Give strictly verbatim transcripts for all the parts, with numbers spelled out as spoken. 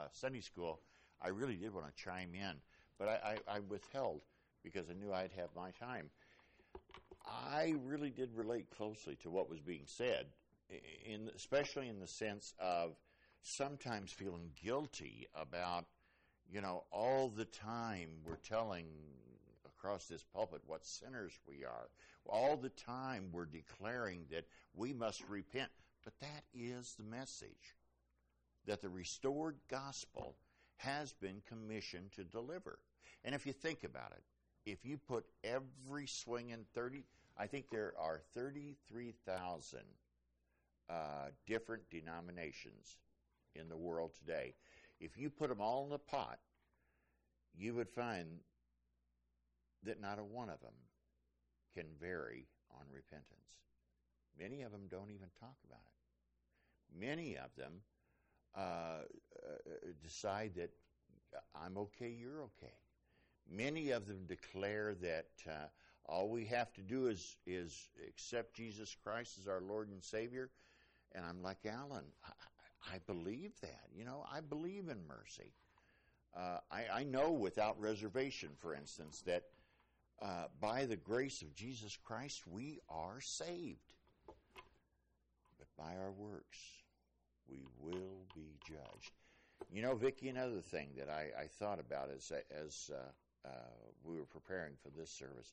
Sunday school, I really did want to chime in, but I, I, I withheld because I knew I'd have my time. I really did relate closely to what was being said, in, especially in the sense of sometimes feeling guilty about, you know, all the time we're telling across this pulpit what sinners we are. All the time we're declaring that we must repent. But that is the message that the restored gospel has been commissioned to deliver. And if you think about it, if you put every swing in thirty, I think there are thirty-three thousand uh, different denominations in the world today. If you put them all in the pot, you would find that not a one of them can vary on repentance. Many of them don't even talk about it. Many of them uh, uh, decide that I'm okay, you're okay. Many of them declare that uh, all we have to do is, is accept Jesus Christ as our Lord and Savior. And I'm like, Alan, I, I believe that. You know, I believe in mercy. Uh, I, I know without reservation, for instance, that uh, by the grace of Jesus Christ, we are saved. But by our works, we will be judged. You know, Vicki, another thing that I, I thought about as, as uh, uh, we were preparing for this service,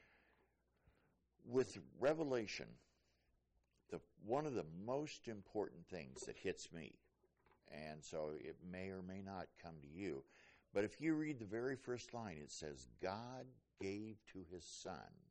with Revelation, the one of the most important things that hits me, and so it may or may not come to you, but if you read the very first line, it says, God gave to his Son,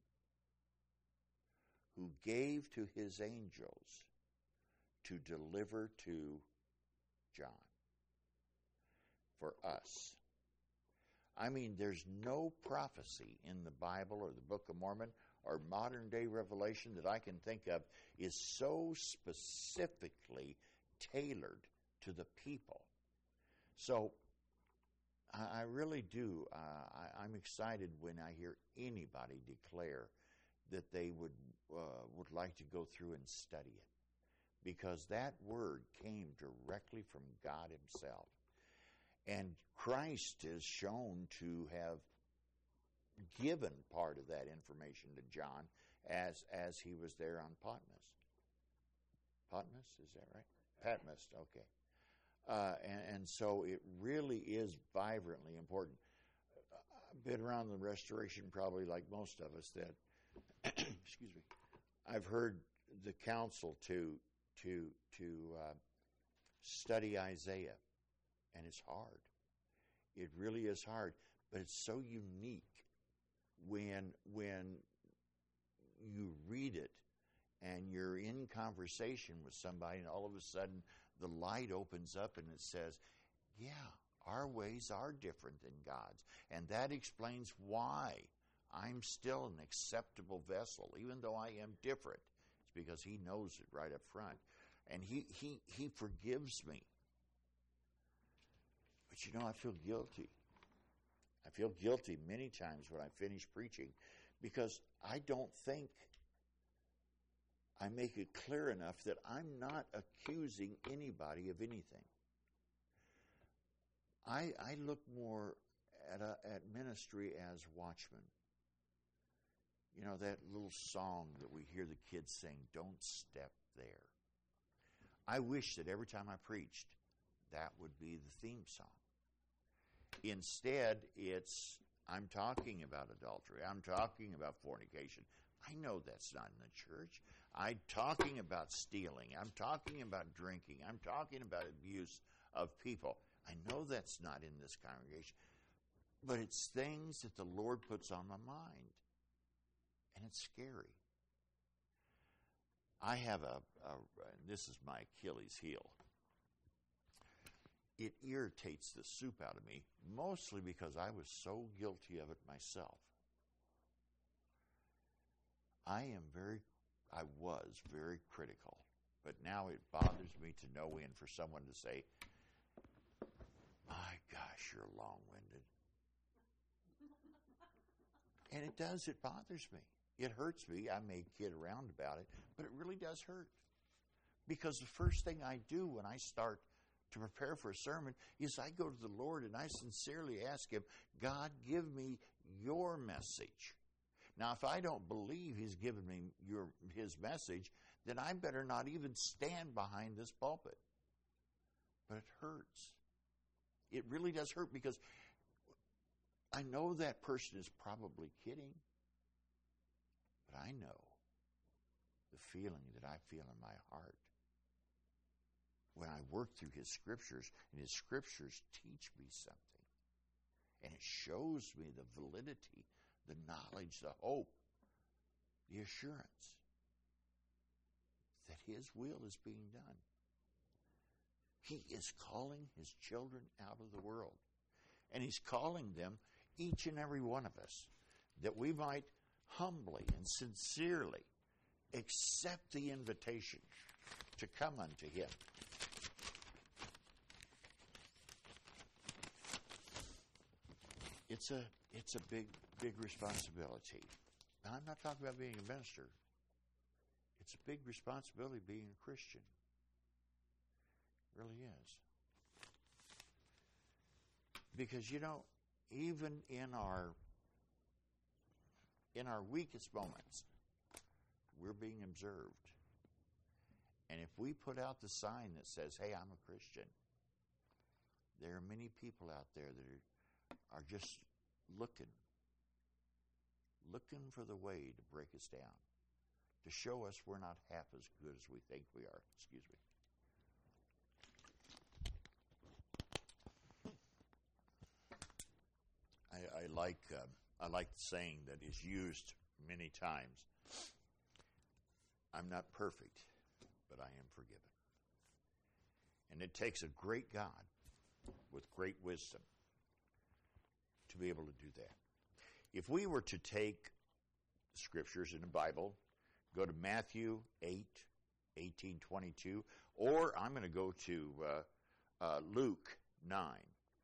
who gave to his angels to deliver to John. For us. I mean, there's no prophecy in the Bible or the Book of Mormon or modern day revelation that I can think of is so specifically tailored to the people. So I, I really do. Uh, I, I'm excited when I hear anybody declare that they would uh, would like to go through and study it, because that word came directly from God himself. And Christ is shown to have given part of that information to John as as he was there on Patmos. Patmos, is that right? Patmos, okay. Uh, and, and so it really is vibrantly important. I've been around the Restoration probably like most of us that, excuse me, I've heard the counsel to to to uh, study Isaiah. And it's hard. It really is hard. But it's so unique when when you read it and you're in conversation with somebody and all of a sudden the light opens up and it says, yeah, our ways are different than God's. And that explains why I'm still an acceptable vessel, even though I am different. It's because he knows it right up front. And he he he forgives me. But you know, I feel guilty. I feel guilty many times when I finish preaching because I don't think I make it clear enough that I'm not accusing anybody of anything. I I look more at a, at ministry as watchmen. You know, that little song that we hear the kids sing, "Don't step there." I wish that every time I preached, that would be the theme song. Instead, it's, I'm talking about adultery. I'm talking about fornication. I know that's not in the church. I'm talking about stealing. I'm talking about drinking. I'm talking about abuse of people. I know that's not in this congregation. But it's things that the Lord puts on my mind. And it's scary. I have a, a this is my Achilles heel. It irritates the soup out of me, mostly because I was so guilty of it myself. I am very, I was very critical, but now it bothers me to no end for someone to say, my gosh, you're long-winded. And it does, it bothers me. It hurts me. I may kid around about it, but it really does hurt. Because the first thing I do when I start to prepare for a sermon is I go to the Lord and I sincerely ask Him, God, give me your message. Now, if I don't believe He's given me your His message, then I better not even stand behind this pulpit. But it hurts. It really does hurt because I know that person is probably kidding, but I know the feeling that I feel in my heart when I work through His Scriptures, and His Scriptures teach me something. And it shows me the validity, the knowledge, the hope, the assurance that His will is being done. He is calling His children out of the world. And He's calling them, each and every one of us, that we might humbly and sincerely accept the invitation to come unto Him. It's a it's a big, big responsibility. Now, I'm not talking about being a minister. It's a big responsibility being a Christian. It really is. Because, you know, even in our in our weakest moments, we're being observed. And if we put out the sign that says, hey, I'm a Christian, there are many people out there that are are just looking, looking for the way to break us down, to show us we're not half as good as we think we are. Excuse me. I, I like uh, I like the saying that is used many times. I'm not perfect, but I am forgiven. And it takes a great God with great wisdom to be able to do that. If we were to take the Scriptures in the Bible, go to Matthew eight, eighteen, twenty-two, or I'm going to go to uh, uh, Luke nine.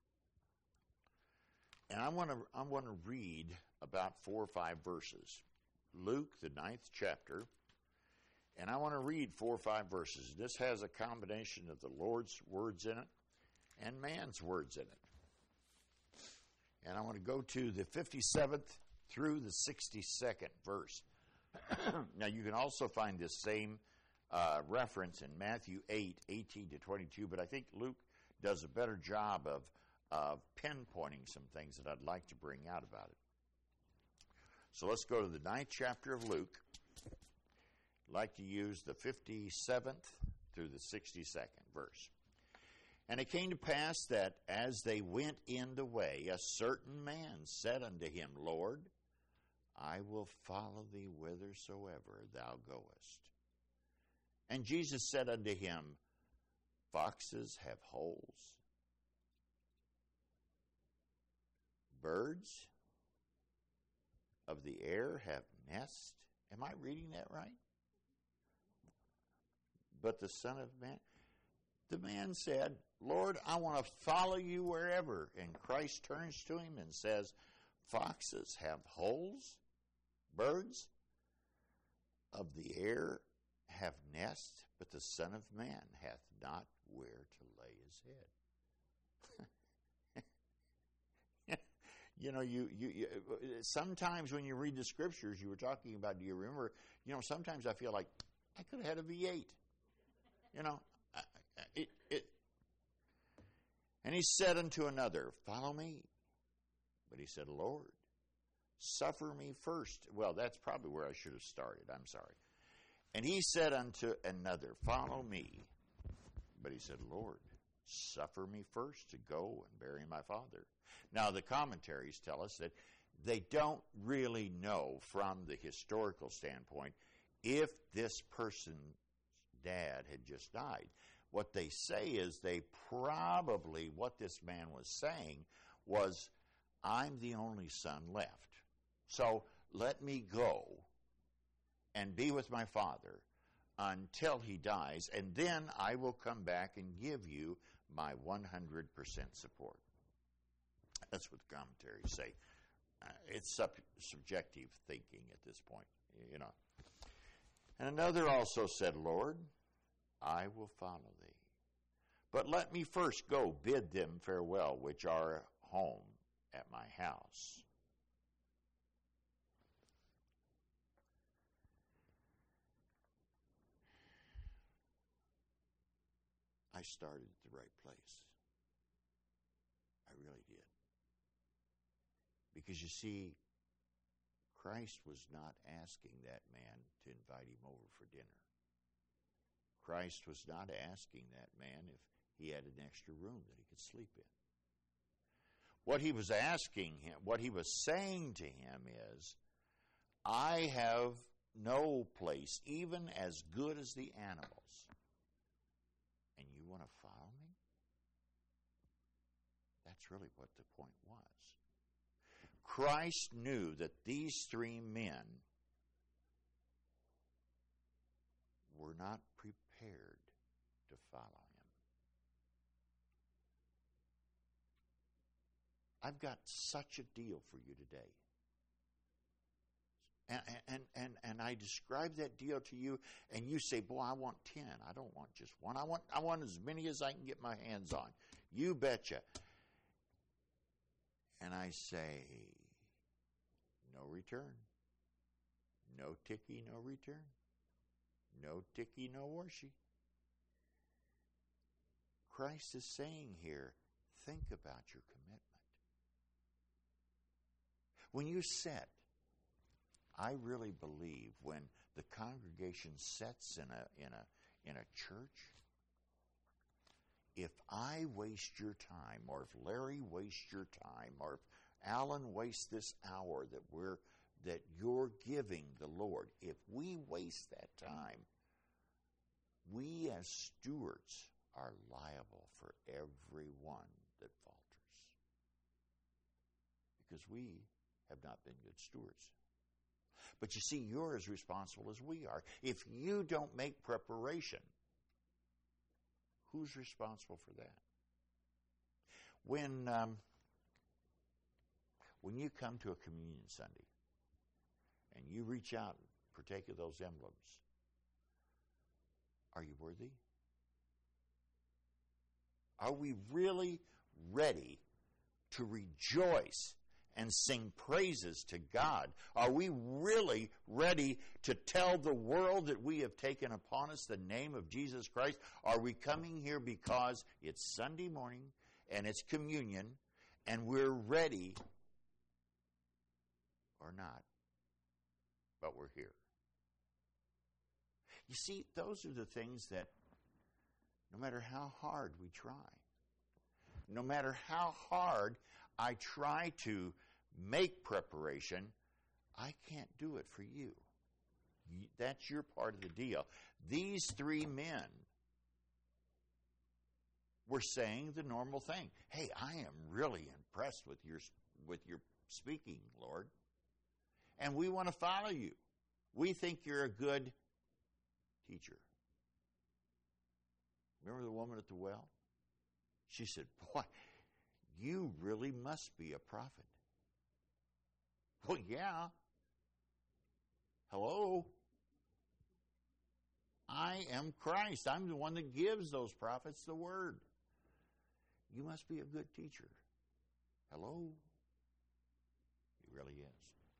And I want to I want to read about four or five verses. Luke, the ninth chapter, and I want to read four or five verses. This has a combination of the Lord's words in it and man's words in it. And I want to go to the fifty-seventh through the sixty-second verse. Now, you can also find this same uh, reference in Matthew eight, eighteen to twenty-two, but I think Luke does a better job of, of pinpointing some things that I'd like to bring out about it. So let's go to the ninth chapter of Luke. I'd like to use the fifty-seventh through the sixty-second verse. And it came to pass that as they went in the way, a certain man said unto him, Lord, I will follow thee whithersoever thou goest. And Jesus said unto him, Foxes have holes, birds of the air have nests. Am I reading that right? But the Son of Man... The man said, Lord, I want to follow you wherever. And Christ turns to him and says, Foxes have holes, birds of the air have nests, but the Son of Man hath not where to lay his head. you know, you, you, you sometimes when you read the Scriptures, you were talking about, do you remember, you know, sometimes I feel like I could have had a V eight. You know, It, it, and he said unto another, Follow me. But he said, Lord, suffer me first. Well, that's probably where I should have started. I'm sorry. And he said unto another, Follow me. But he said, Lord, suffer me first to go and bury my father. Now, the commentaries tell us that they don't really know from the historical standpoint if this person's dad had just died. What they say is they probably, what this man was saying was, I'm the only son left. So let me go and be with my father until he dies, and then I will come back and give you my one hundred percent support. That's what the commentaries say. Uh, it's sub- subjective thinking at this point, you know. And another also said, Lord, I will follow thee, But let me first go bid them farewell, which are home at my house. I started at the right place. I really did. Because you see, Christ was not asking that man to invite him over for dinner. Christ was not asking that man if he had an extra room that he could sleep in. What he was asking him, what he was saying to him is, I have no place, even as good as the animals, and you want to follow me? That's really what the point was. Christ knew that these three men were not prepared to follow him. I've got such a deal for you today. And, and, and, and I describe that deal to you, and you say, boy, I want ten. I don't want just one. I want, I want as many as I can get my hands on. You betcha. And I say, no return. No ticky, no return. No ticky, no washi. Christ is saying here, think about your commitment. When you set, I really believe when the congregation sets in a in a in a church, if I waste your time, or if Larry wastes your time, or if Alan wastes this hour that we're that you're giving the Lord, if we waste that time, we as stewards are liable for every one that falters. Because we have not been good stewards. But you see, you're as responsible as we are. If you don't make preparation, who's responsible for that? When um, when you come to a communion Sunday and you reach out and partake of those emblems, are you worthy? Are we really ready to rejoice and sing praises to God? Are we really ready to tell the world that we have taken upon us the name of Jesus Christ? Are we coming here because it's Sunday morning and it's communion and we're ready, or not? But we're here. You see, those are the things that no matter how hard we try, no matter how hard I try to make preparation, I can't do it for you. That's your part of the deal. These three men were saying the normal thing. Hey, I am really impressed with your with your speaking, Lord. And we want to follow you. We think you're a good teacher. Remember the woman at the well? She said, boy, you really must be a prophet. Well, yeah. Hello? I am Christ. I'm the one that gives those prophets the word. You must be a good teacher. Hello? He really is.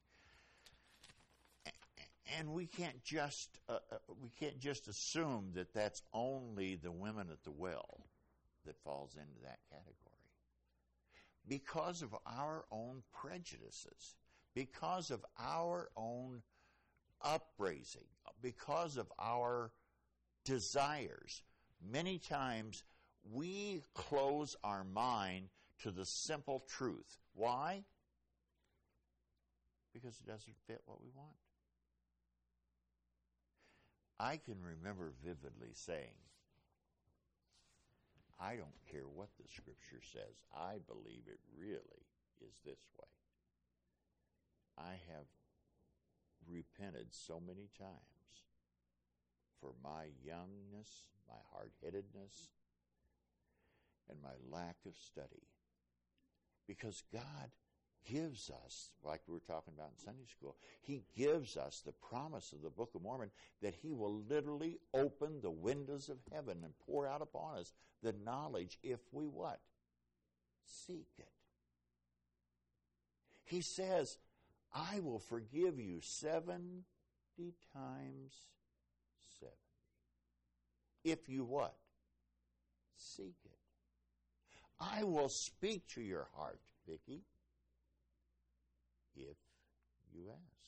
And we can't just uh, uh, we can't just assume that that's only the women at the well that falls into that category. Because of our own prejudices, because of our own upraising, because of our desires, many times we close our mind to the simple truth. Why? Because it doesn't fit what we want. I can remember vividly saying, I don't care what the Scripture says. I believe it really is this way. I have repented so many times for my youngness, my hard-headedness, and my lack of study. Because God gives us, like we were talking about in Sunday school, he gives us the promise of the Book of Mormon that he will literally open the windows of heaven and pour out upon us the knowledge if we what? Seek it. He says, I will forgive you seventy times seventy. If you what? Seek it. I will speak to your heart, Vicki, if you ask.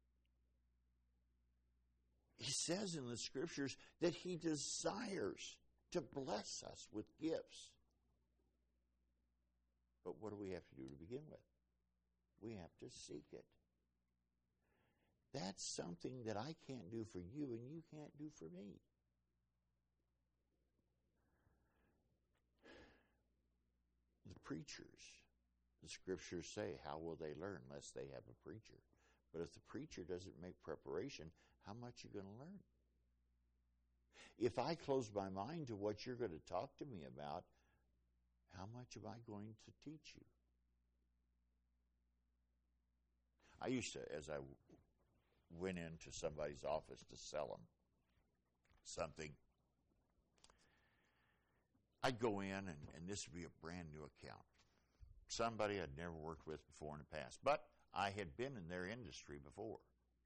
He says in the Scriptures that he desires to bless us with gifts. But what do we have to do to begin with? We have to seek it. That's something that I can't do for you and you can't do for me. The preachers, the Scriptures say, how will they learn unless they have a preacher? But if the preacher doesn't make preparation, how much are you going to learn? If I close my mind to what you're going to talk to me about, how much am I going to teach you? I used to, as I went into somebody's office to sell them something, I'd go in, and, and this would be a brand new account. Somebody I'd never worked with before in the past, but I had been in their industry before.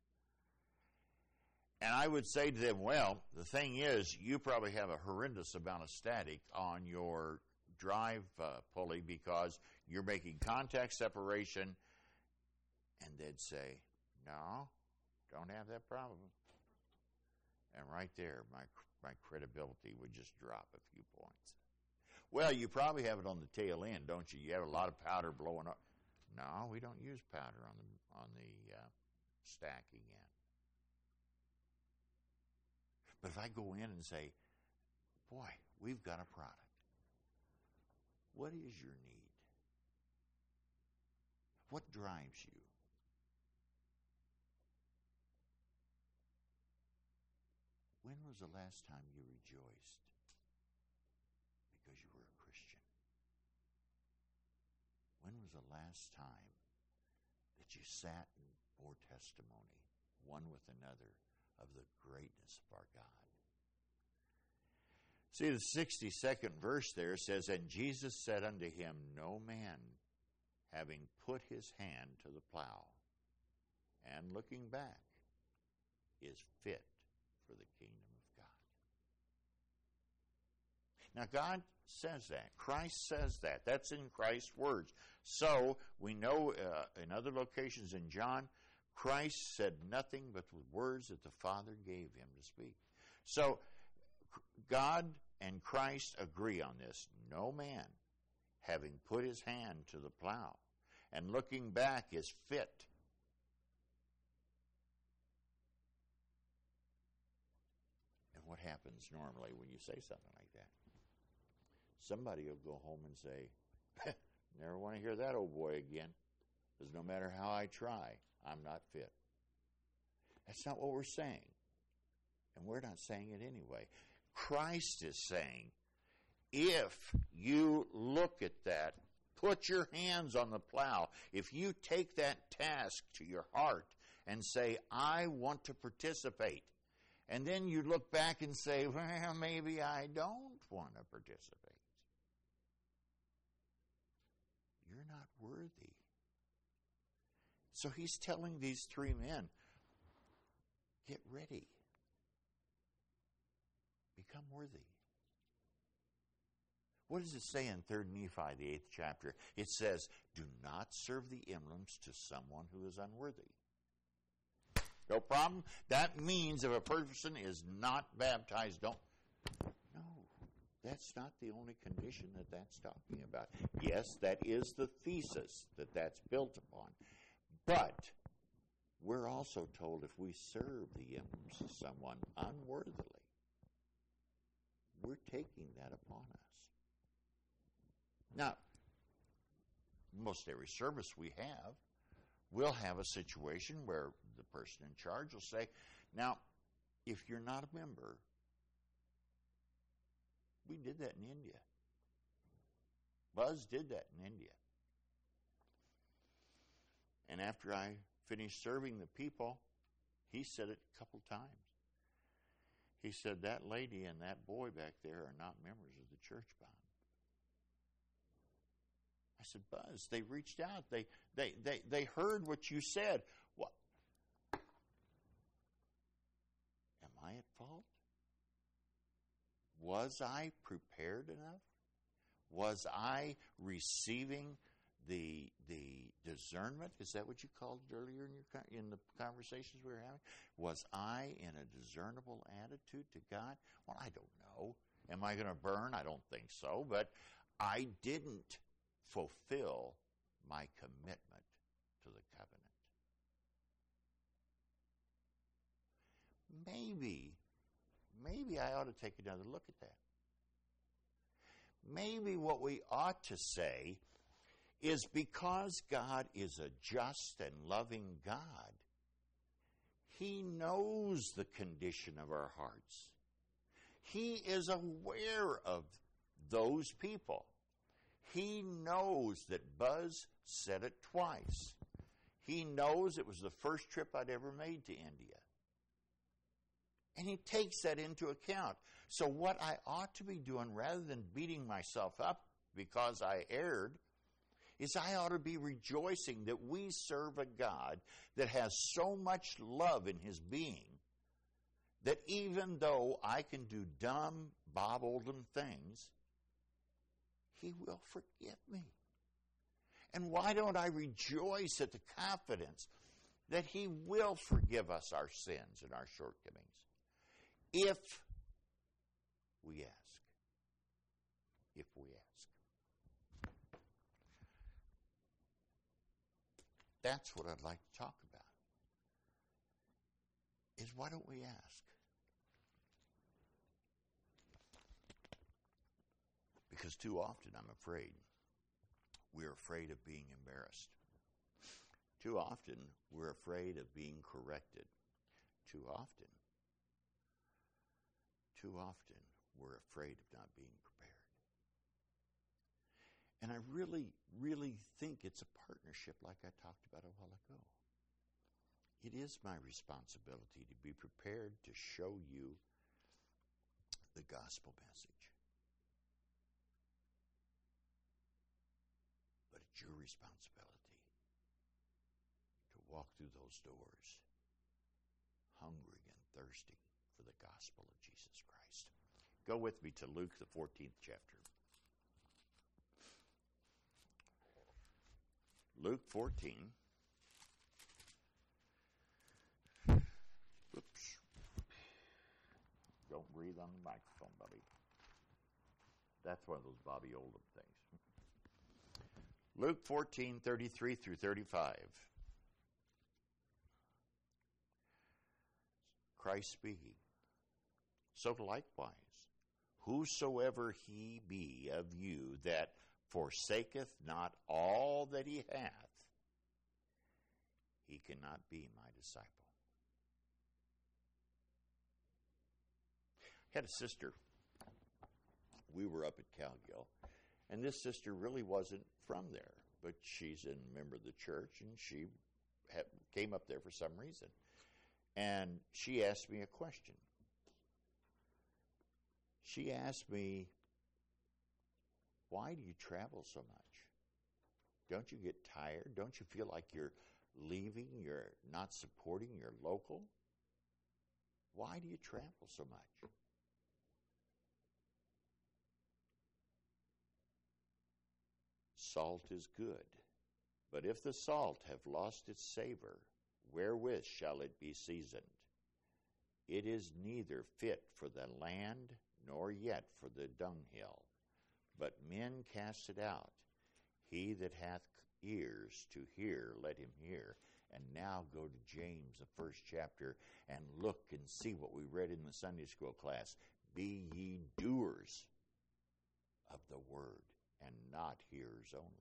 And I would say to them, well, the thing is, you probably have a horrendous amount of static on your drive uh, pulley because you're making contact separation. And they'd say, no, don't have that problem. And right there, my my credibility would just drop a few points. Well, you probably have it on the tail end, don't you? You have a lot of powder blowing up. No, we don't use powder on the on the uh, stacking end. But if I go in and say, boy, we've got a product. What is your need? What drives you? When was the last time you rejoiced because you were a Christian? When was the last time that you sat and bore testimony, one with another, of the greatness of our God? See, the sixty-second verse there says, and Jesus said unto him, no man, having put his hand to the plow, and looking back, is fit for the kingdom of God. Now, God says that. Christ says that. That's in Christ's words. So, we know uh, in other locations in John, Christ said nothing but the words that the Father gave him to speak. So, God and Christ agree on this. No man, having put his hand to the plow and looking back, is fit. And what happens normally when you say something like that? Somebody will go home and say, never want to hear that old boy again, because no matter how I try, I'm not fit. That's not what we're saying. And we're not saying it anyway. Christ is saying, if you look at that, put your hands on the plow, if you take that task to your heart and say, I want to participate, and then you look back and say, well, maybe I don't want to participate, you're not worthy. So he's telling these three men, get ready. Become worthy. What does it say in Third Nephi, the eighth chapter? It says, do not serve the emblems to someone who is unworthy. No problem. That means if a person is not baptized, don't. No, that's not the only condition that that's talking about. Yes, that is the thesis that that's built upon. But we're also told if we serve the emblems to someone unworthily, we're taking that upon us. Now, most every service we have, we'll have a situation where the person in charge will say, now, if you're not a member, we did that in India. Buzz did that in India. And after I finished serving the people, he said it a couple times. He said, that lady and that boy back there are not members of the church bond. I said, Buzz, they reached out. They they they, they heard what you said. What? Am I at fault? Was I prepared enough? Was I receiving the the discernment? Is that what you called it earlier in your in the conversations we were having? Was I in a discernible attitude to God? Well, I don't know. Am I going to burn? I don't think so. But I didn't fulfill my commitment to the covenant. Maybe, maybe I ought to take another look at that. Maybe what we ought to say is, because God is a just and loving God, He knows the condition of our hearts. He is aware of those people. He knows that Buzz said it twice. He knows it was the first trip I'd ever made to India. And He takes that into account. So what I ought to be doing, rather than beating myself up because I erred, is I ought to be rejoicing that we serve a God that has so much love in His being that even though I can do dumb, Bob Oldham things, He will forgive me. And why don't I rejoice at the confidence that He will forgive us our sins and our shortcomings if we ask. If we ask. That's what I'd like to talk about. Is why don't we ask? Because too often, I'm afraid, we're afraid of being embarrassed. Too often, we're afraid of being corrected. Too often, too often, we're afraid of not being prepared. And I really, really think it's a partnership like I talked about a while ago. It is my responsibility to be prepared to show you the gospel message. But it's your responsibility to walk through those doors hungry and thirsty for the gospel of Jesus Christ. Go with me to Luke, the fourteenth chapter. Luke fourteen. Oops. Don't breathe on the microphone, Bobby. That's one of those Bobby Oldham things. Luke fourteen, thirty-three through thirty-five. Christ speaking. So likewise, whosoever he be of you that forsaketh not all that he hath, he cannot be my disciple. I had a sister. We were up at Calgill, and this sister really wasn't from there, but she's a member of the church, and she had, came up there for some reason. And she asked me a question. She asked me, why do you travel so much? Don't you get tired? Don't you feel like you're leaving, you're not supporting your local? Why do you travel so much? Salt is good, but if the salt have lost its savor, wherewith shall it be seasoned? It is neither fit for the land, nor yet for the dunghill. But men cast it out. He that hath ears to hear, let him hear. And now go to James, the first chapter, and look and see what we read in the Sunday school class. Be ye doers of the word, and not hearers only.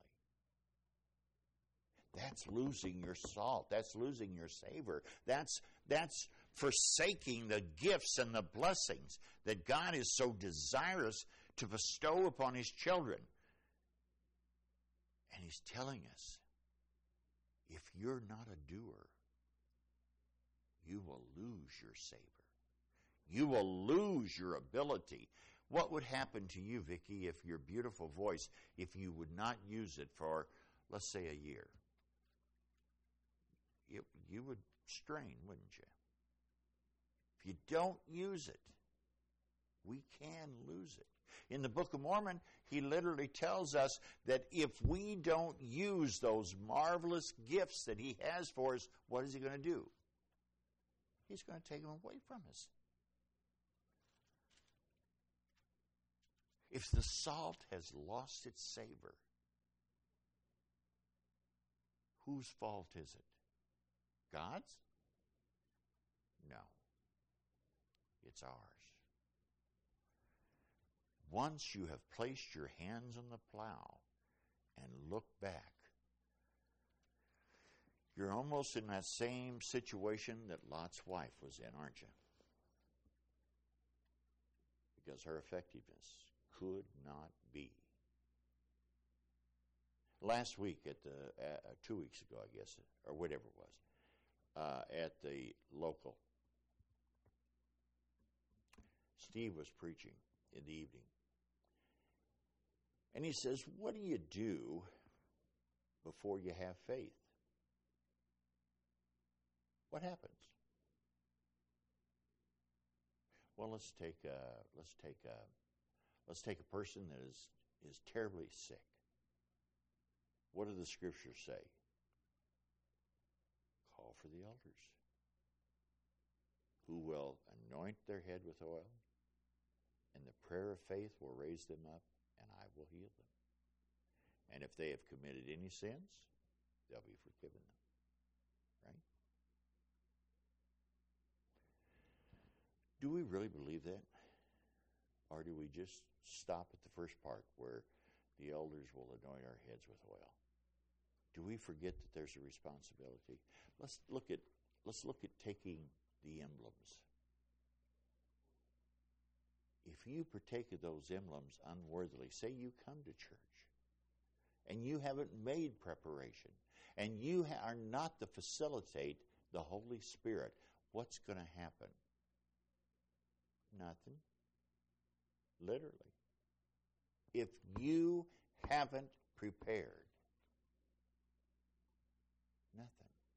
That's losing your salt. That's losing your savor. That's, that's forsaking the gifts and the blessings that God is so desirous to bestow upon His children. And He's telling us, If you're not a doer, you will lose your savor. You will lose your ability. What would happen to you, Vicki, if your beautiful voice, if you would not use it for, let's say, a year? You, you would strain, wouldn't you? If you don't use it, we can lose it. In the Book of Mormon, he literally tells us that if we don't use those marvelous gifts that he has for us, what is he going to do? He's going to take them away from us. If the salt has lost its savor, whose fault is it? God's? No. It's ours. Once you have placed your hands on the plow and look back, you're almost in that same situation that Lot's wife was in, aren't you? Because her effectiveness could not be. Last week, at the uh, two weeks ago, I guess, or whatever it was, uh, at the local, Steve was preaching in the evening. And he says, what do you do before you have faith? What happens? Well, let's take a, let's take a, let's take a person that is, is terribly sick. What do the scriptures say? Call for the elders, who will anoint their head with oil, and the prayer of faith will raise them up, and I will heal them. And if they have committed any sins, they'll be forgiven them. Right? Do we really believe that? Or do we just stop at the first part where the elders will anoint our heads with oil? Do we forget that there's a responsibility? Let's look at let's look at taking the emblems. If you partake of those emblems unworthily, say you come to church and you haven't made preparation and you ha- are not to facilitate the Holy Spirit, what's going to happen? Nothing. Literally. If you haven't prepared, nothing.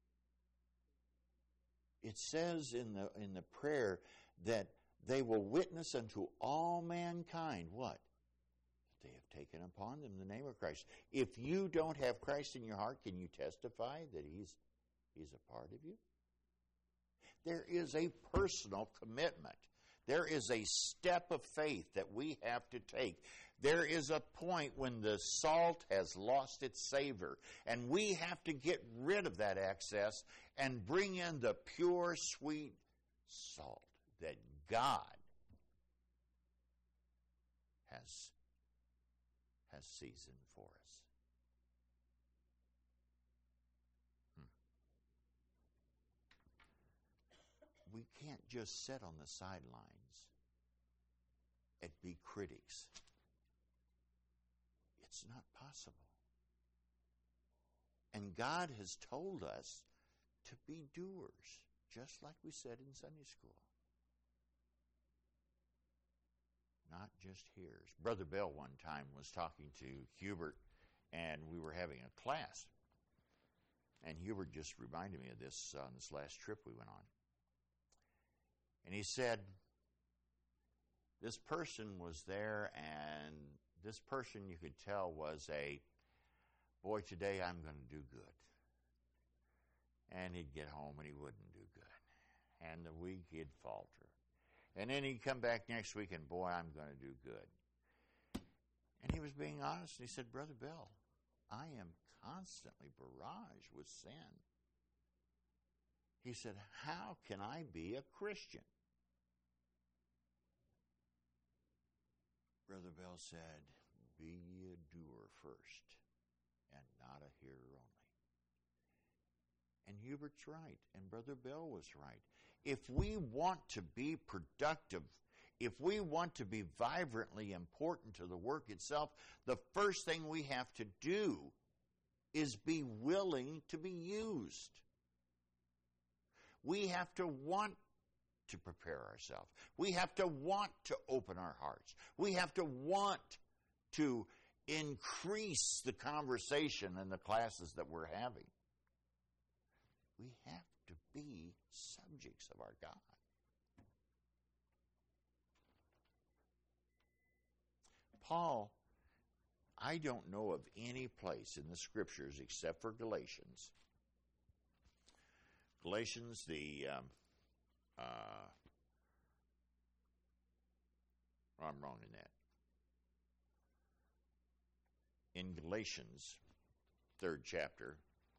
It says in the in the prayer that they will witness unto all mankind what? That they have taken upon them the name of Christ. If you don't have Christ in your heart, can you testify that He's He's a part of you? There is a personal commitment. There is a step of faith that we have to take. There is a point when the salt has lost its savor, and we have to get rid of that excess and bring in the pure, sweet salt that God has, has seasoned for us. Hmm. We can't just sit on the sidelines and be critics. It's not possible. And God has told us to be doers, just like we said in Sunday school. Not just hearers. Brother Bell one time was talking to Hubert, and we were having a class. And Hubert just reminded me of this on this last trip we went on. And he said, this person was there, and this person you could tell was a, boy, today I'm going to do good. And he'd get home and he wouldn't do good. And the week he'd falter. And then he'd come back next week and, boy, I'm going to do good. And he was being honest. And he said, Brother Bell, I am constantly barraged with sin. He said, how can I be a Christian? Brother Bell said, be ye a doer first, and not a hearer only. And Hubert's right, and Brother Bell was right. If we want to be productive, if we want to be vibrantly important to the work itself, the first thing we have to do is be willing to be used. We have to want to prepare ourselves. We have to want to open our hearts. We have to want to increase the conversation in the classes that we're having. We have to be subjects of our God. Paul, I don't know of any place in the Scriptures except for Galatians. Galatians, the, um, uh, I'm wrong in that. In Galatians, third chapter,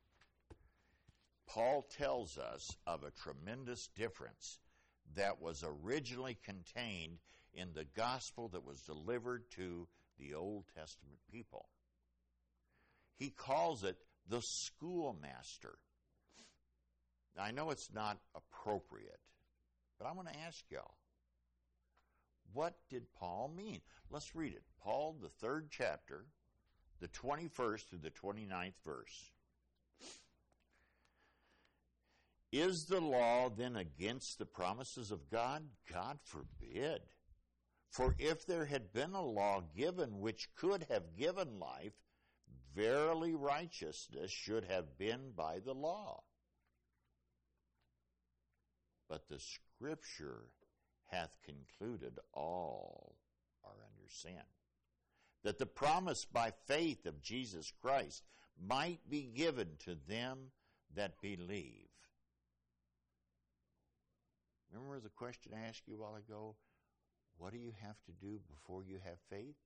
Paul tells us of a tremendous difference that was originally contained in the gospel that was delivered to the Old Testament people. He calls it the schoolmaster. Now, I know it's not appropriate, but I'm going to ask y'all, what did Paul mean? Let's read it. Paul, the third chapter, the twenty-first through the twenty-ninth verse. Is the law then against the promises of God? God forbid. For if there had been a law given which could have given life, verily righteousness should have been by the law. But the Scripture hath concluded all are under sin, that the promise by faith of Jesus Christ might be given to them that believe. Remember the question I asked you a while ago? What do you have to do before you have faith?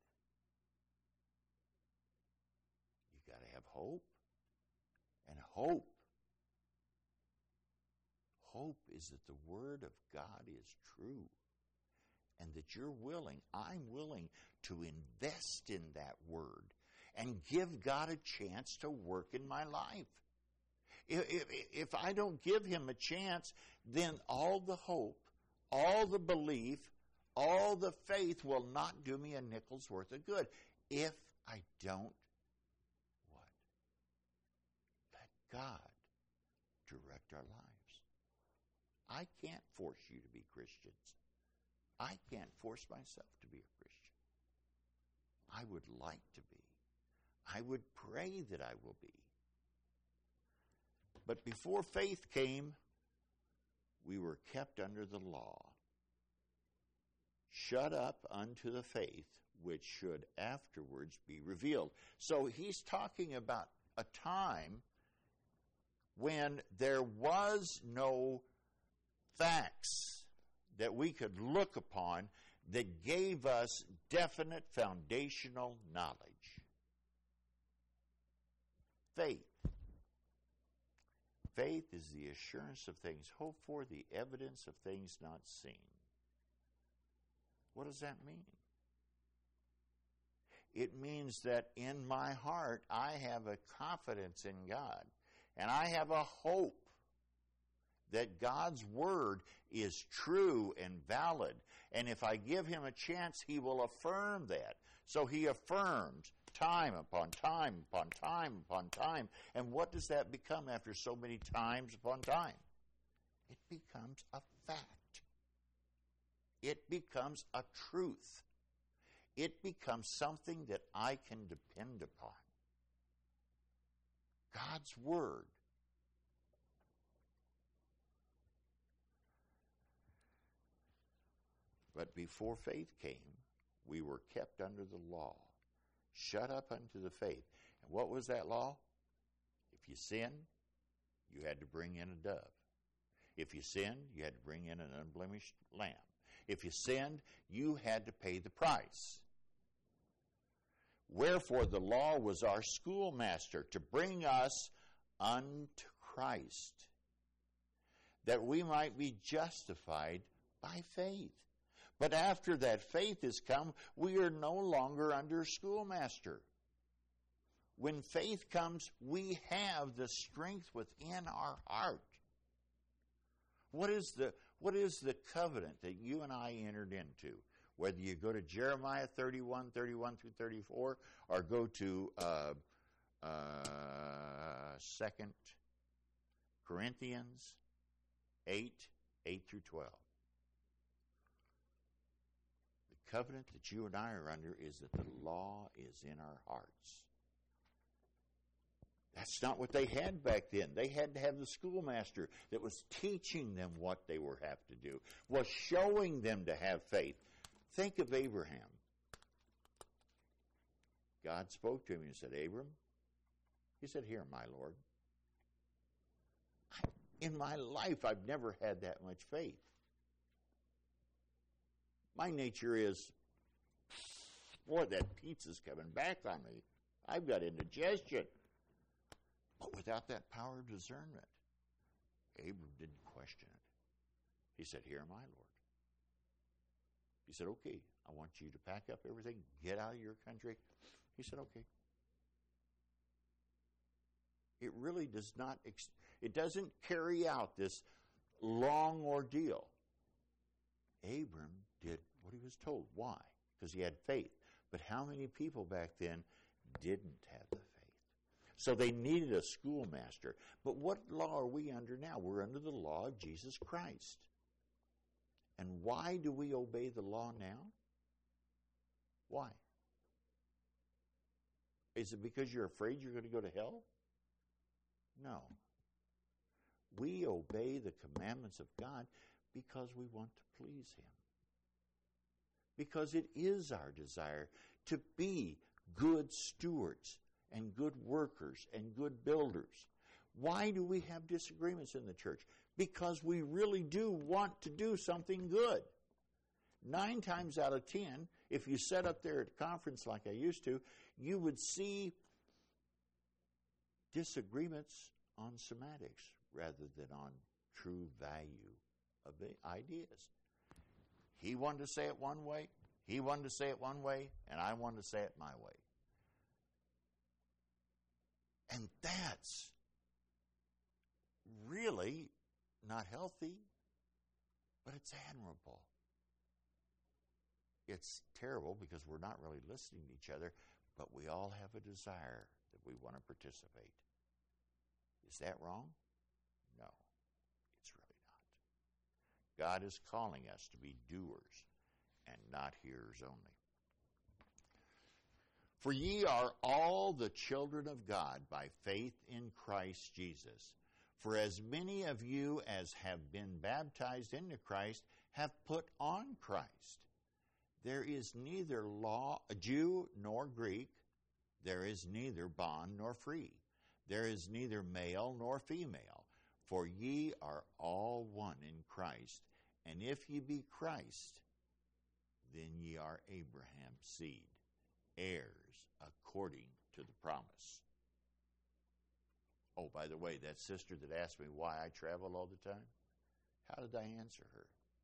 You got to have hope. And hope, hope is that the Word of God is true. And that you're willing, I'm willing to invest in that Word and give God a chance to work in my life. If, if, if I don't give Him a chance, then all the hope, all the belief, all the faith will not do me a nickel's worth of good if I don't what? Let God direct our lives. I can't force you to be Christians. I can't force myself to be a Christian. I would like to be. I would pray that I will be. But before faith came, we were kept under the law, shut up unto the faith which should afterwards be revealed. So he's talking about a time when there was no facts that we could look upon that gave us definite foundational knowledge. Faith. Faith is the assurance of things hoped for, the evidence of things not seen. What does that mean? It means that in my heart I have a confidence in God, and I have a hope that God's Word is true and valid. And if I give Him a chance, He will affirm that. So He affirms time upon time upon time upon time. And what does that become after so many times upon time? It becomes a fact. It becomes a truth. It becomes something that I can depend upon. God's Word. But before faith came, we were kept under the law, shut up unto the faith. And what was that law? If you sinned, you had to bring in a dove. If you sinned, you had to bring in an unblemished lamb. If you sinned, you had to pay the price. Wherefore the law was our schoolmaster to bring us unto Christ, that we might be justified by faith. But after that faith has come, we are no longer under schoolmaster. When faith comes, we have the strength within our heart. What is the, what is the covenant that you and I entered into? Whether you go to Jeremiah thirty-one, thirty-one through thirty-four, or go to uh, uh, Second Corinthians eight, eight through twelve. The covenant that you and I are under is that the law is in our hearts. That's not what they had back then. They had to have the schoolmaster that was teaching them what they were have to do, was showing them to have faith. Think of Abraham. God spoke to him and said, Abram, he said, here, my Lord. In my life, I've never had that much faith. My nature is, boy, that pizza's coming back on me. I've got indigestion. But without that power of discernment, Abram didn't question it. He said, here, my Lord. He said, okay, I want you to pack up everything, get out of your country. He said, okay. It really does not, ex- it doesn't carry out this long ordeal. Abram did what he was told. Why? Because he had faith. But how many people back then didn't have the faith? So they needed a schoolmaster. But what law are we under now? We're under the law of Jesus Christ. And why do we obey the law now? Why? Is it because you're afraid you're going to go to hell? No. We obey the commandments of God because we want to please Him. Because it is our desire to be good stewards and good workers and good builders. Why do we have disagreements in the church? Because we really do want to do something good. Nine times out of ten, if you sat up there at a conference like I used to, you would see disagreements on semantics rather than on true value of the ideas. He wanted to say it one way, he wanted to say it one way, and I wanted to say it my way. And that's really not healthy, but it's admirable. It's terrible because we're not really listening to each other, but we all have a desire that we want to participate. Is that wrong? No, it's really not. God is calling us to be doers and not hearers only. For ye are all the children of God by faith in Christ Jesus. For as many of you as have been baptized into Christ have put on Christ. There is neither law, Jew nor Greek. There is neither bond nor free. There is neither male nor female. For ye are all one in Christ. And if ye be Christ, then ye are Abraham's seed, heirs according to the promise. Oh, by the way, that sister that asked me why I travel all the time, how did I answer her?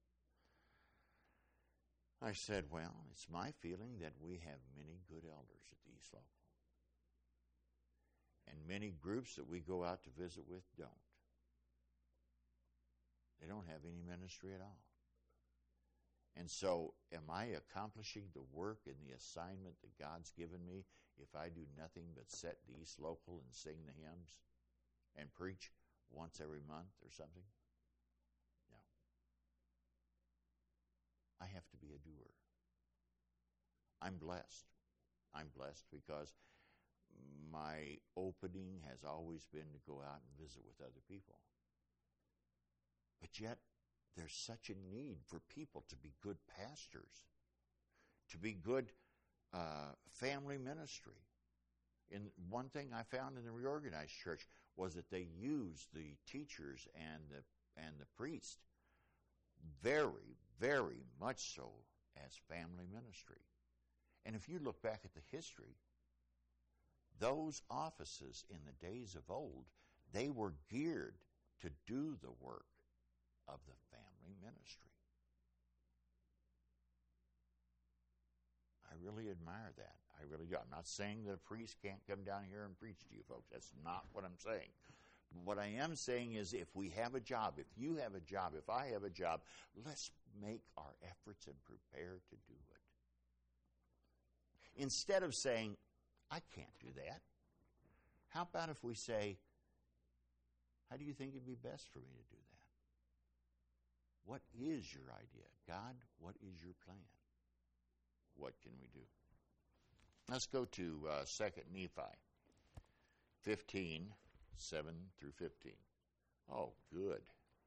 I said, well, it's my feeling that we have many good elders at the East Local. And many groups that we go out to visit with don't. They don't have any ministry at all. And so, am I accomplishing the work and the assignment that God's given me if I do nothing but sit the East Local and sing the hymns and preach once every month or something? No. I have to be a doer. I'm blessed. I'm blessed because my opening has always been to go out and visit with other people. But yet, there's such a need for people to be good pastors, to be good uh, family ministry. And one thing I found in the reorganized church was that they used the teachers and the and the priest very, very much so as family ministry. And if you look back at the history, those offices in the days of old, they were geared to do the work of the family ministry. I really admire that. I really do. I'm not saying that a priest can't come down here and preach to you folks. That's not what I'm saying. What I am saying is if we have a job, if you have a job, if I have a job, let's make our efforts and prepare to do it. Instead of saying, I can't do that, how about if we say, How do you think it'd be best for me to do that? What is your idea? God, what is your plan? What can we do? Let's go to uh, Second Nephi fifteen, seven through fifteen. Oh, good.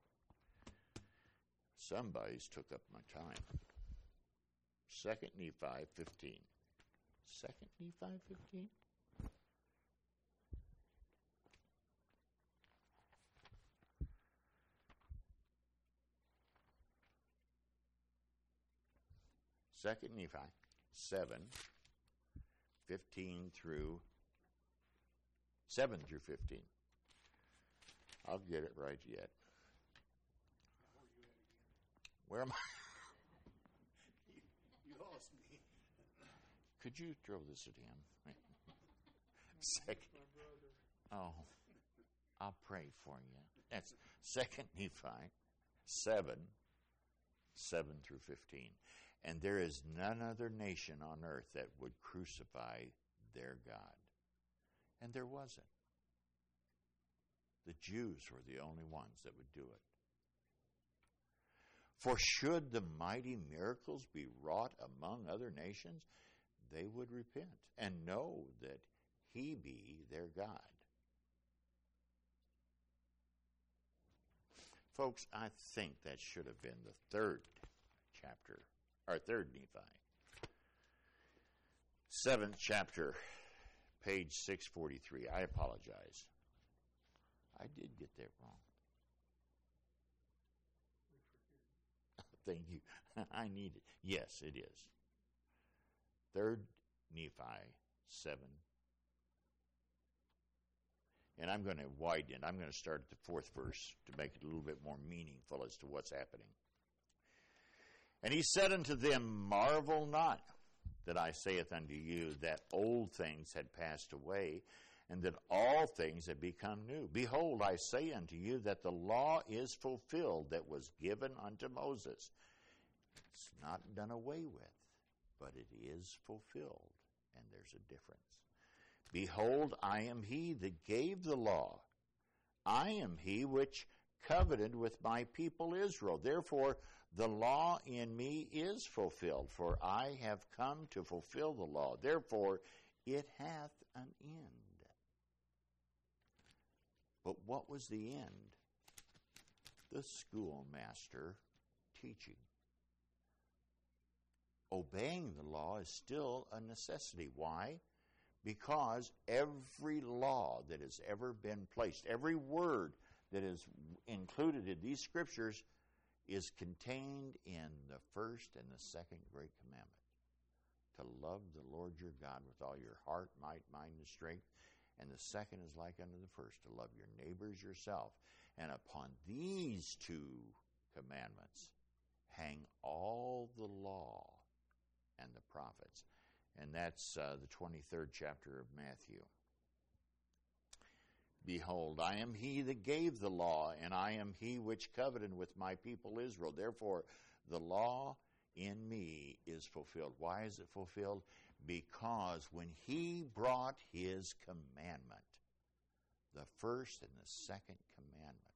Somebody's took up my time. Second Nephi fifteen. Second Nephi fifteen? Second Nephi seven, fifteen through seven through fifteen. I'll get it right yet. Where am I? you, you lost me. Could you throw this at him? Second. Oh, I'll pray for you. That's Second Nephi seven, seven through fifteen. And there is none other nation on earth that would crucify their God. And there wasn't. The Jews were the only ones that would do it. For should the mighty miracles be wrought among other nations, they would repent and know that he be their God. Folks, I think that should have been the third chapter, or third Nephi. Seventh chapter, page six forty-three. I apologize. I did get that wrong. Thank you. I need it. Yes, it is. Third Nephi seven. And I'm going to widen it. I'm going to start at the fourth verse to make it a little bit more meaningful as to what's happening. And he said unto them, marvel not that I saith unto you that old things had passed away, and that all things have become new. Behold, I say unto you that the law is fulfilled that was given unto Moses. It's not done away with, but it is fulfilled, and there's a difference. Behold, I am he that gave the law. I am he which covenanted with my people Israel. Therefore, the law in me is fulfilled, for I have come to fulfill the law. Therefore, it hath an end. But what was the end? The schoolmaster teaching. Obeying the law is still a necessity. Why? Because every law that has ever been placed, every word that is included in these scriptures is contained in the first and the second great commandment. To love the Lord your God with all your heart, might, mind, and strength. And the second is like unto the first, to love your neighbors yourself. And upon these two commandments hang all the law and the prophets. And that's uh, the twenty-third chapter of Matthew. Behold, I am he that gave the law, and I am he which covenanted with my people Israel. Therefore, the law in me is fulfilled. Why is it fulfilled? Because when he brought his commandment, the first and the second commandment,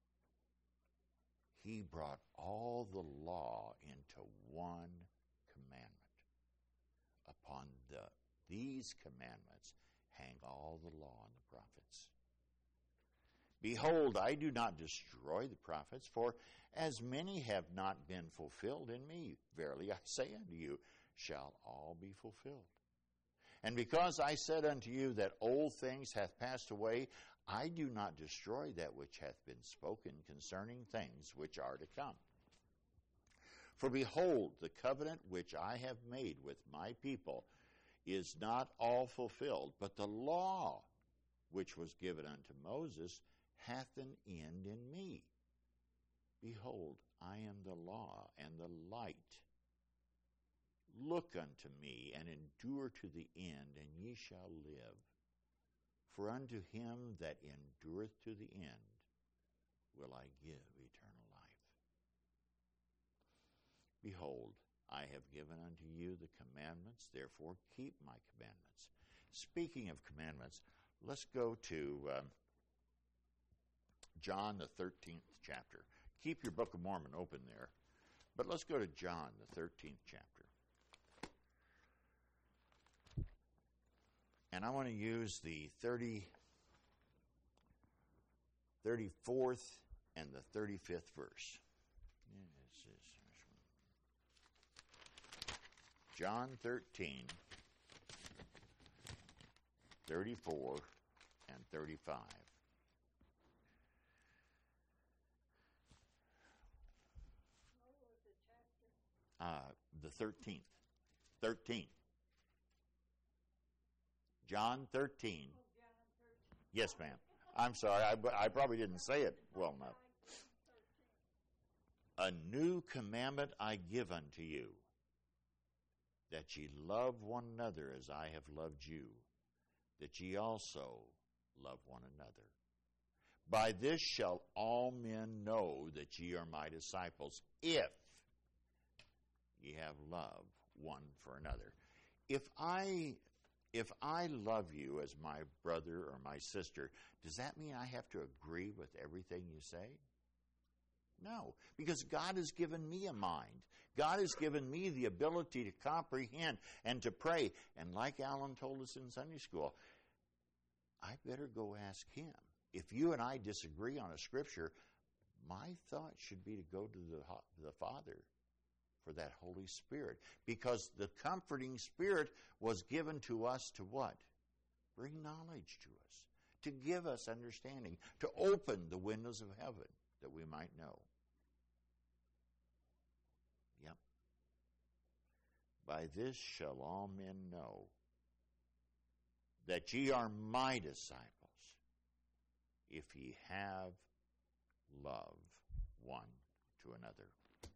he brought all the law into one commandment. Upon the, these commandments hang all the law and the prophets. Behold, I do not destroy the prophets, for as many have not been fulfilled in me, verily I say unto you, shall all be fulfilled. And because I said unto you that old things hath passed away, I do not destroy that which hath been spoken concerning things which are to come. For behold, the covenant which I have made with my people is not all fulfilled, but the law which was given unto Moses hath an end in me. Behold, I am the law and the light. Look unto me and endure to the end, and ye shall live. For unto him that endureth to the end will I give eternal life. Behold, I have given unto you the commandments, therefore keep my commandments. Speaking of commandments, let's go to um, John, the thirteenth chapter. Keep your Book of Mormon open there. But let's go to John, the thirteenth chapter. And I want to use the thirty, thirty-fourth and the thirty-fifth verse. This is John thirteen, thirty-four, and thirty-five. Uh, the thirteenth. thirteen. John thirteen. Yes, ma'am. I'm sorry. I, I probably didn't say it well enough. A new commandment I give unto you, that ye love one another as I have loved you, that ye also love one another. By this shall all men know that ye are my disciples, if ye have love one for another. If I if I love you as my brother or my sister, does that mean I have to agree with everything you say? No, because God has given me a mind. God has given me the ability to comprehend and to pray. And like Alan told us in Sunday school, I better go ask him. If you and I disagree on a scripture, my thought should be to go to the, the Father for that Holy Spirit. Because the comforting Spirit was given to us to what? Bring knowledge to us, to give us understanding, to open the windows of heaven that we might know. Yep. By this shall all men know that ye are my disciples, if ye have love one to another.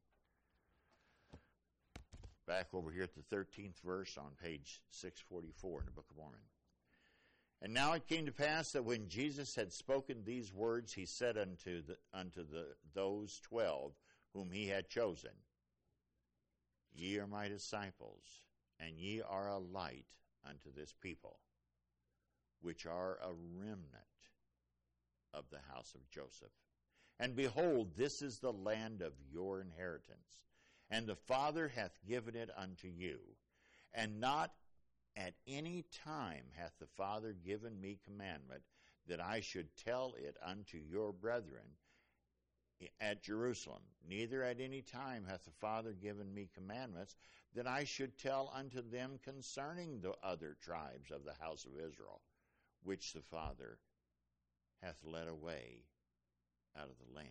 Back over here at the thirteenth verse on page six forty-four in the Book of Mormon. And now it came to pass that when Jesus had spoken these words, he said unto the, unto the those twelve whom he had chosen, Ye are my disciples, and ye are a light unto this people, which are a remnant of the house of Joseph. And behold, this is the land of your inheritance, and the Father hath given it unto you. And not at any time hath the Father given me commandment that I should tell it unto your brethren at Jerusalem. Neither at any time hath the Father given me commandments that I should tell unto them concerning the other tribes of the house of Israel, which the Father hath led away out of the land.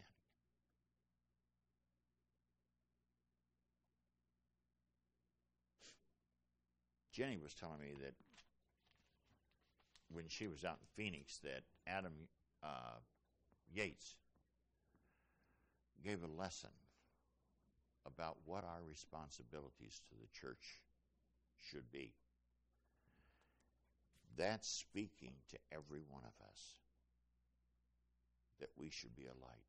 Jenny was telling me that when she was out in Phoenix, that Adam uh, Yates gave a lesson about what our responsibilities to the church should be. That's speaking to every one of us, that we should be a light.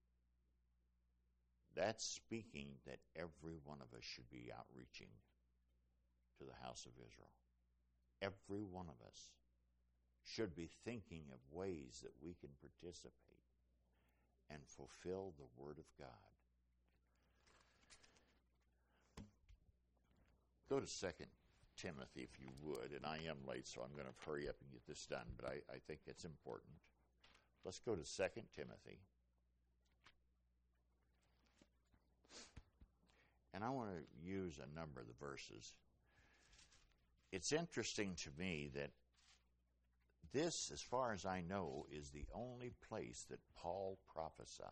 That's speaking that every one of us should be outreaching to the house of Israel. Every one of us should be thinking of ways that we can participate and fulfill the Word of God. Go to Second Timothy, if you would, and I am late, so I'm going to hurry up and get this done, but I, I think it's important. Let's go to Second Timothy. And I want to use a number of the verses. It's interesting to me that this, as far as I know, is the only place that Paul prophesied.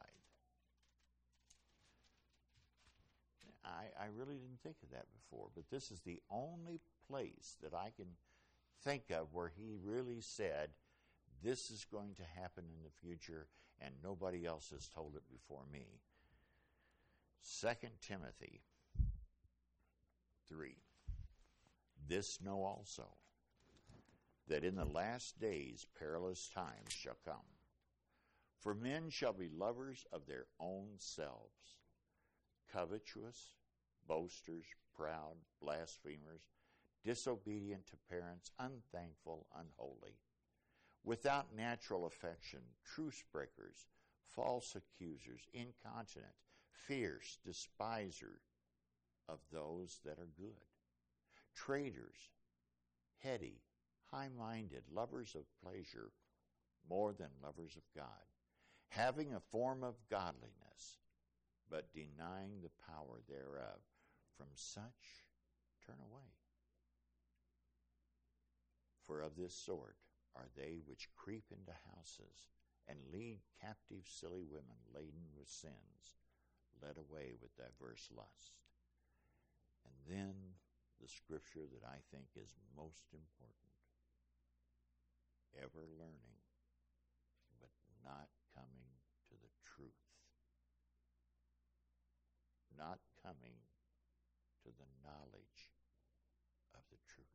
I, I really didn't think of that before, but this is the only place that I can think of where he really said, this is going to happen in the future, and nobody else has told it before me. Second Timothy three. This know also, that in the last days perilous times shall come. For men shall be lovers of their own selves, covetous, boasters, proud, blasphemers, disobedient to parents, unthankful, unholy, without natural affection, truce breakers, false accusers, incontinent, fierce, despiser of those that are good, traitors, heady, high-minded, lovers of pleasure more than lovers of God, having a form of godliness, but denying the power thereof. From such turn away. For of this sort are they which creep into houses and lead captive silly women laden with sins, led away with diverse lusts. And then the scripture that I think is most important. Ever learning, but not coming to the truth. Not coming to the knowledge of the truth.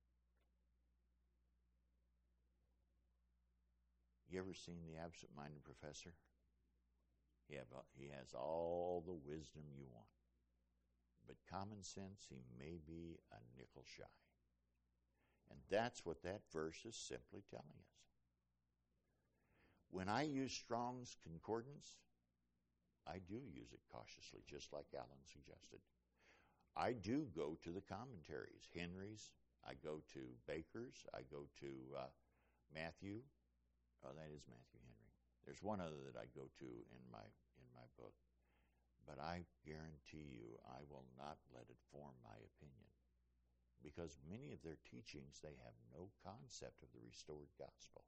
You ever seen The Absent-Minded Professor? He, have, he has all the wisdom you want. But common sense, he may be a nickel shy. And that's what that verse is simply telling us. When I use Strong's Concordance, I do use it cautiously, just like Alan suggested. I do go to the commentaries, Henry's, I go to Baker's, I go to uh, Matthew. Oh, that is Matthew Henry. There's one other that I go to in my in my book. But I guarantee you I will not let it form my opinion. Because many of their teachings, they have no concept of the restored gospel.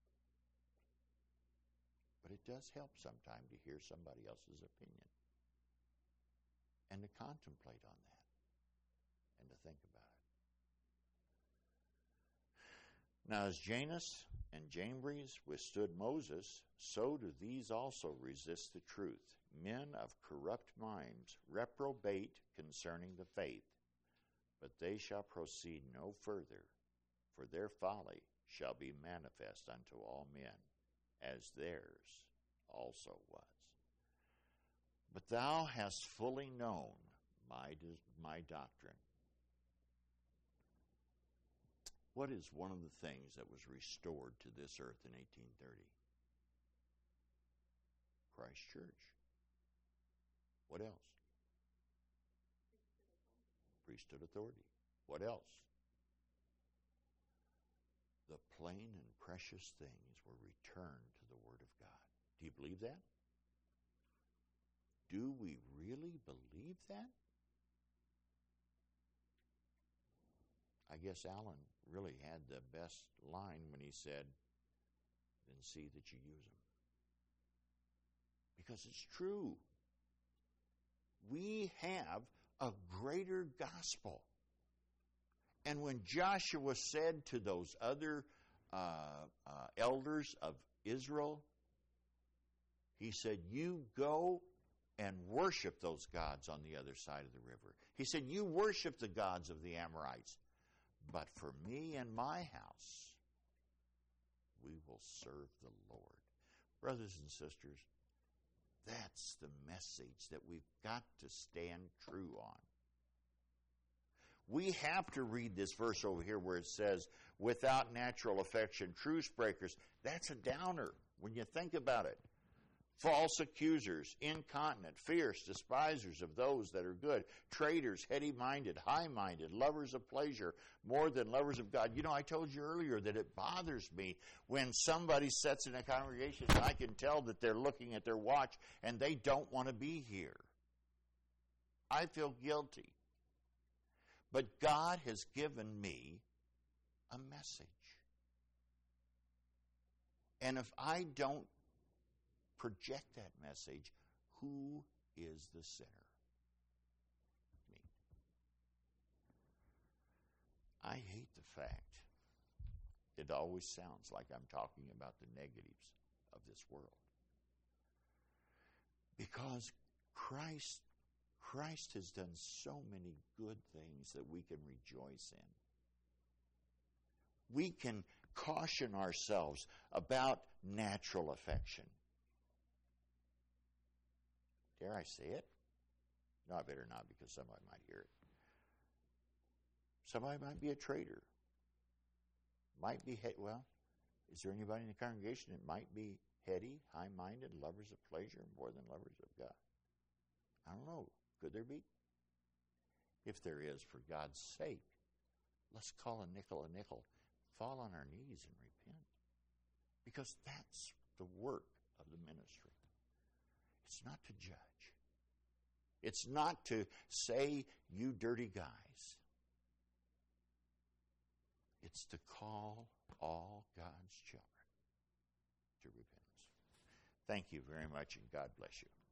But it does help sometime to hear somebody else's opinion. And to contemplate on that. And to think about it. Now, as Janus and Jambres withstood Moses, so do these also resist the truth. Men of corrupt minds, reprobate concerning the faith. But they shall proceed no further, for their folly shall be manifest unto all men, as theirs also was. But thou hast fully known my, my doctrine. What is one of the things that was restored to this earth in eighteen thirty? Christ Church. What else? Priesthood authority. What else? The plain and precious things were returned to the Word of God. Do you believe that? Do we really believe that? I guess Alan really had the best line when he said, then see that you use them. Because it's true. We have a greater gospel. And when Joshua said to those other uh, uh, elders of Israel, he said, you go and worship those gods on the other side of the river. He said, you worship the gods of the Amorites. But for me and my house, we will serve the Lord. Brothers and sisters, that's the message that we've got to stand true on. We have to read this verse over here where it says, without natural affection, truce breakers. That's a downer when you think about it. False accusers, incontinent, fierce, despisers of those that are good, traitors, heady-minded, high-minded, lovers of pleasure, more than lovers of God. You know, I told you earlier that it bothers me when somebody sits in a congregation and I can tell that they're looking at their watch and they don't want to be here. I feel guilty. But God has given me a message. And if I don't project that message, who is the sinner? Me. I hate the fact it always sounds like I'm talking about the negatives of this world. Because Christ, Christ has done so many good things that we can rejoice in. We can caution ourselves about natural affection. Dare I say it? No, I better not, because somebody might hear it. Somebody might be a traitor. Might be, well, Is there anybody in the congregation that might be heady, high-minded, lovers of pleasure more than lovers of God? I don't know. Could there be? If there is, for God's sake, let's call a nickel a nickel. Fall on our knees and repent. Because that's the work of the ministry. It's not to judge. It's not to say, you dirty guys. It's to call all God's children to repentance. Thank you very much, and God bless you.